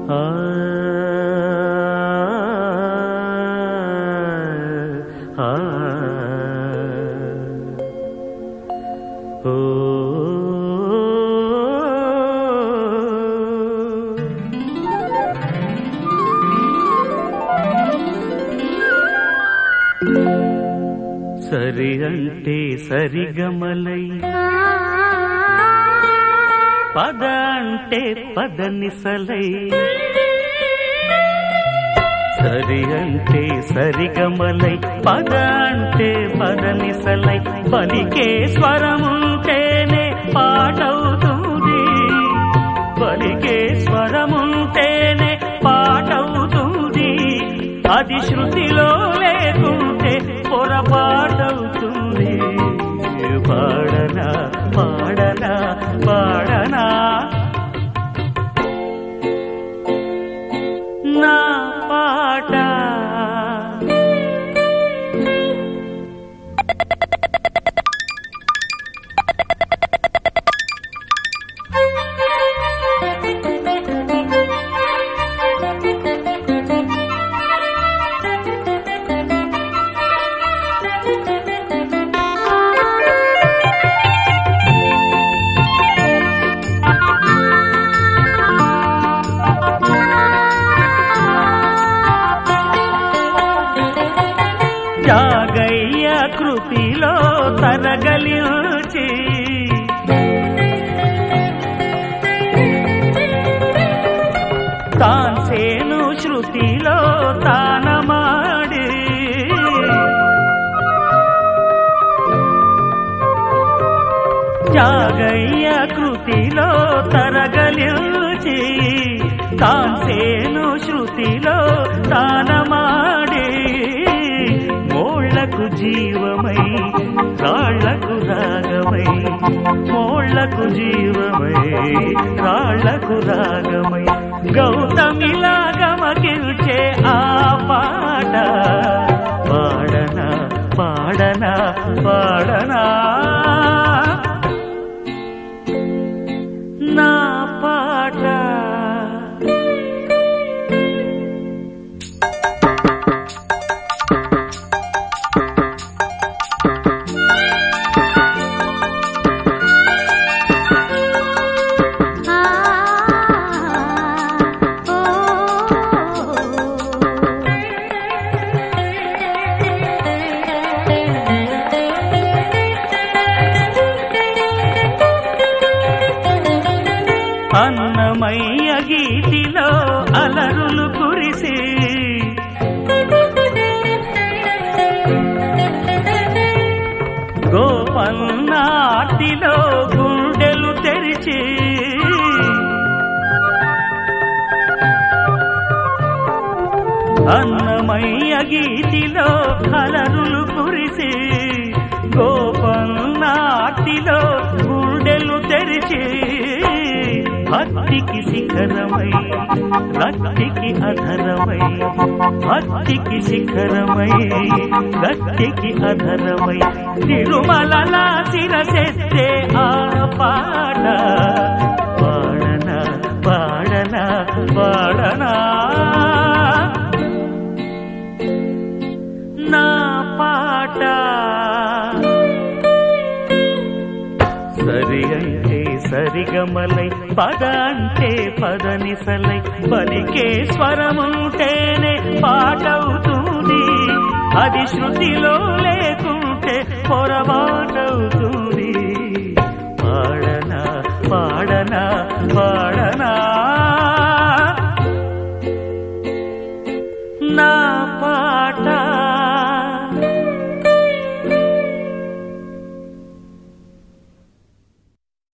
ఆ ఆ ఓ సరి అంటే సరిగమలై పద అంటే పదనిసలై సరి అంటే సరిగమలై పద అంటే పదనిసలై పలికే స్వరముంటేనే పాటవుతుంది పలికే స్వరముంటేనే పాటవుతుంది అది శృతిలో లేకుంటే పొరపాటవుతుంది పాడనా పాడనా పాడనా నా పాట త్యాగయ్య కృతిలో తరగలిచి తాన్సేను శృతిలో తానమాడి త్యాగయ్య కృతిలో తరగలిచి తాన్సేను శృతిలో తానమాడి మోళ్లకు జీవమై రాళ్లకు రాగమై మోళ్లకు జీవమై రాళ్లకు రాగమై గౌతమిలా గమకిల్చే ఆ పాట పాడనా పాడనా పాడనా నా పాట అన్నమయ్య గీతిలో అలరులు కురిసి గోపన్నాటిలో గుండెలు తెరిచి అన్నమయ్య గీతిలో అలరులు కురిసి గోపన్నాటిలో గుండెలు తెరిచి భక్తికి శిఖరమై భక్తికి అధరమై భక్తికి శిఖరమై భక్తికి అధరమై తిరుమలలా శిరసెత్తే ఆ పాట పాడనా పాడనా పాడనా నా పాట సరి అంటే సరిగమలై పద అంటే పదనిసలై పలికే స్వరముంటేనే పాటవుతుంది అది శృతిలో లేకుంటే పొరపాటవుతుంది పాడనా పాడనా